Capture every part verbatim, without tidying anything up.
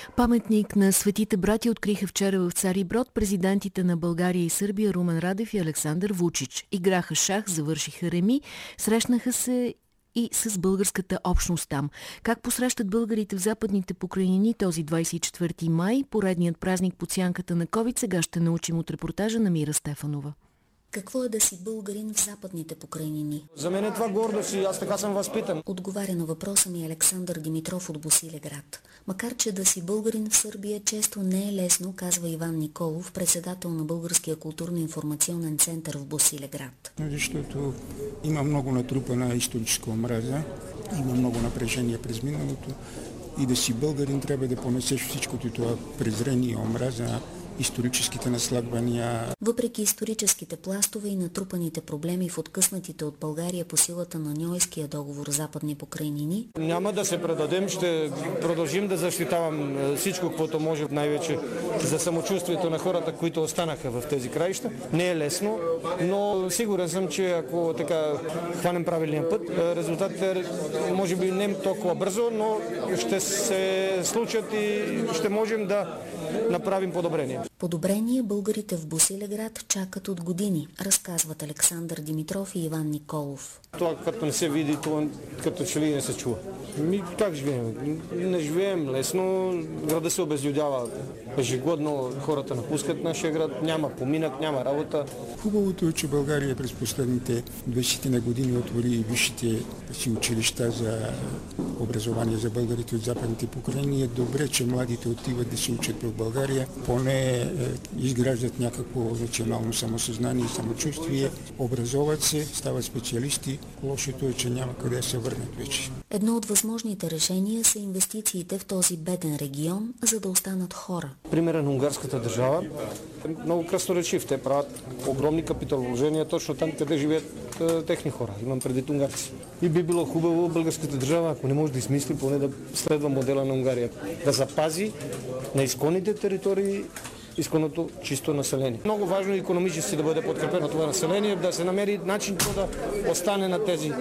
Паметник на светите братя откриха вчера в Цариброд президентите на България и Сърбия Румен Радев и Александър Вучич. Играха шах, завършиха реми, срещнаха се и с българската общност там. Как посрещат българите в Западните покрайнини този двадесет и четвърти май, поредният празник под сянката на ковид, сега ще научим от репортажа на Мира Стефанова. Какво е да си българин в Западните покрайнини? За мен е това гордост и аз така съм възпитан. Отговаря на въпроса ми Александър Димитров от Босилеград. Макар че да си българин в Сърбия често не е лесно, казва Иван Николов, председател на Българския културно-информационен център в Босилеград. Защото има много натрупана историческа омраза, има много напрежение през миналото и да си българин трябва да понесеш всичкото това презрение и омраза, историческите наслагвания. Въпреки историческите пластове и натрупаните проблеми в откъснатите от България по силата на Ньойския договор Западни покрайнини, няма да се предадем, ще продължим да защитавам всичко, което може, най-вече за самочувствието на хората, които останаха в тези краища. Не е лесно, но сигурен съм, че ако така хванем правилния път, резултатите може би не толкова бързо, но ще се случат и ще можем да направим подобрение. Подобрение българите в Босилеград чакат от години, разказват Александър Димитров и Иван Николов. Това, като не се види, това като че ли не се чува. Ми, как живеем? Не живеем лесно, града се обезлюдява. Ежегодно хората напускат нашия град, няма поминък, няма работа. Хубавото е, че България през последните двадесет години отвори висшите си училища за образование за българите от Западните покрайнини. Е добре, че младите отиват да се учат в България, поне е, изграждат някакво национално самосъзнание и самочувствие, образоват се, стават специалисти. Лошото е, че няма къде да се върнат вече. Едно от възможните решения са инвестициите в този беден регион, за да останат хора. Примерът на унгарската държава е много красноречив. Те правят огромни капиталовложения точно там, къде живеят е, техни хора. Имам предвид унгарци. И би било хубаво българската държава, ако не може да измисли, поне да следва модела на Унгария. Да запази на изконните територии изконното чисто население. Много важно е икономически да бъде подкрепено това население, да се намери начин да остане на тези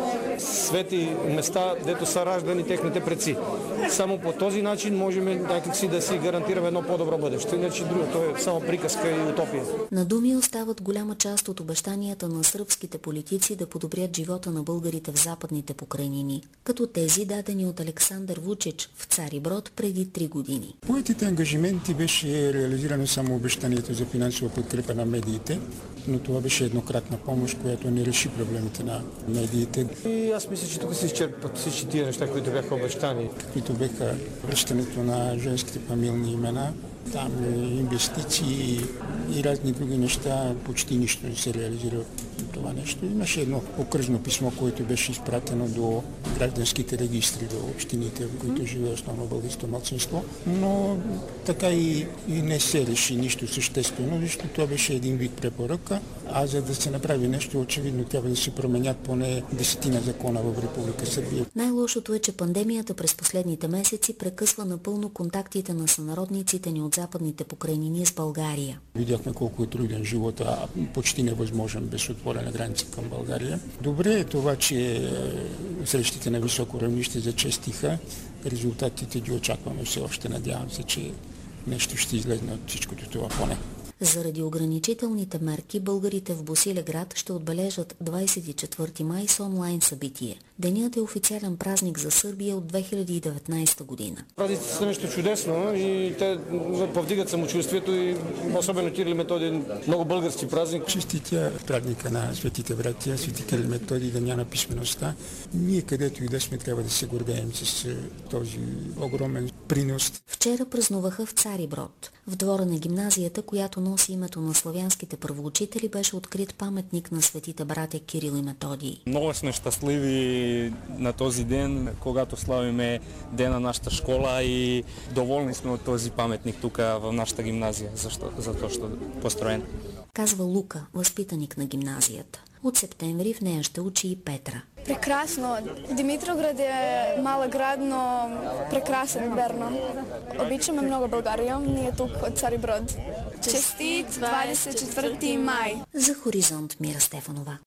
свети места, дето са раждани техните предци. Само по този начин можем някакси да си гарантираме едно по-добро бъдеще. Иначе другото е само приказка и утопия. На думи остават голяма част от обещанията на сръбските политици да подобрят живота на българите в Западните покрайнини, като тези дадени от Александър Вучич в Цариброд преди три години. Поетите ангажименти беше реализирано само обещанието за финансова подкрепа на медиите, но това беше еднократна помощ, която не реши проблемите на медиите. И аз мисля, че тук се изчерпват всички тия неща, които бяха обещани. Които бяха връщането на женските фамилни имена, там инвестиции и разни други неща, почти нищо не се реализира това нещо. Имаше едно окръжно писмо, което беше изпратено до гражданските регистри, до общините, в които живее основно българското малцинство, но така и, и не се реши нищо съществено, защото това беше един вид препоръка, а за да се направи нещо, очевидно трябва да се променят поне десетина закона в Република Сърбия. Най-лошото е, че пандемията през последните месеци прекъсва напълно контактите на сънародниците ни от Западните покрайнини с България. Видяхме колко е труден живот, а почти невъзможен без отворена граница към България. Добре е това, че срещите на високо равнище зачестиха. Резултатите ги очакваме все още. Надявам се, че нещо ще излезне от всичкото това поне. Заради ограничителните мерки, българите в Босилеград ще отбележат двадесет и четвърти май с онлайн събитие. Денят е официален празник за Сърбия от две хиляди и деветнадесета година. Празниците са нещо чудесно и те повдигат самочувствието и особено Кирил и Методий, много български празник. Честитя празника на светите братия, свети Кирил и Методий, деня на писмеността. Ние където и да сме, трябва да се гордеем с този огромен принос. Вчера празнуваха в Цариброд. В двора на гимназията, която носи името на славянските първоучители, беше открит паметник на светите братя Кирил и Методий. Много сме щастливи на този ден, когато славиме ден на нашата школа и доволни сме от този паметник тук в нашата гимназия, защо, за то, що е построен. Казва Лука, възпитаник на гимназията. От септември в нея ще учи и Петра. Прекрасно. Димитровград е малък град, но прекрасен, верно. Обичаме много България. Ние тук от Цариброд. Честит двадесет и четвърти май! За Хоризонт, Мира Стефанова.